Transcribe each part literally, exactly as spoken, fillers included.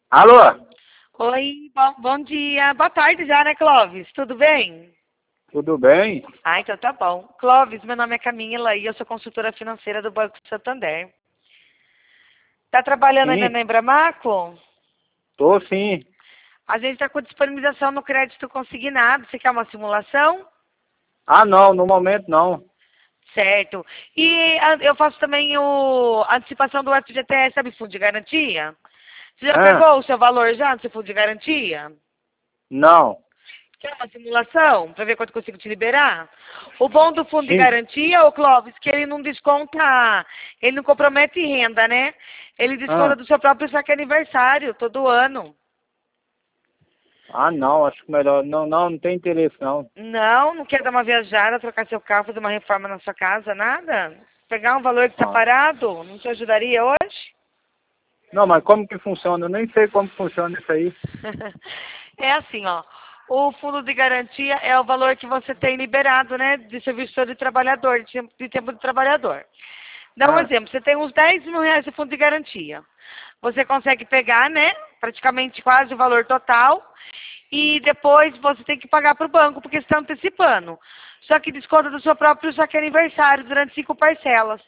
Alô? Oi, bom, bom dia. Boa tarde já, né, Clóvis? Tudo bem? Tudo bem? Ah, então tá bom. Clóvis, meu nome é Camila e eu sou consultora financeira do Banco Santander. Tá trabalhando ainda Sim, na Embramaco? tô sim. A gente está com disponibilização no crédito consignado. Você quer uma simulação? Ah, não, no momento não. Certo. E ah, eu faço também o a antecipação do F G T S, sabe, fundo de garantia? Você já Ah, pegou o seu valor já do seu fundo de garantia? não. Quer uma simulação para ver quanto eu consigo te liberar? O bom do fundo de Sim. garantia, ô Clóvis, que ele não desconta, ele não compromete renda, né? Ele desconta Ah, do seu próprio saque aniversário, todo ano. ah, não, acho que melhor. Não, não, não tem interesse não. Não, não quer dar uma viajada, trocar seu carro, fazer uma reforma na sua casa, nada? Pegar um valor que está Ah. parado, não te ajudaria hoje? Não, mas como que funciona? Eu nem sei como funciona isso aí. É assim, ó. O fundo de garantia é o valor que você tem liberado, né? De serviço de trabalhador, de tempo de, tempo de trabalhador. Dá um Ah, exemplo, você tem uns dez mil reais de fundo de garantia. Você consegue pegar, né? Praticamente quase o valor total. E depois você tem que pagar para o banco, porque você está antecipando. Só que desconta do seu próprio saque aniversário durante cinco parcelas.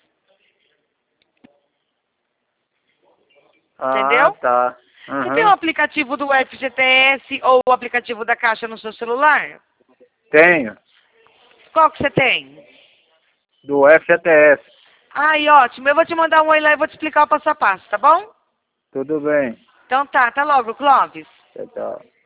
ah, Entendeu? tá. Você tem o Aham. aplicativo do F G T S ou o aplicativo da Caixa no seu celular? Tenho. Qual que você tem? Do F G T S. Ai, ótimo. Eu vou te mandar um oi lá e vou te explicar o passo a passo, tá bom? Tudo bem. Então tá, tá logo, Clóvis. Tchau, tchau.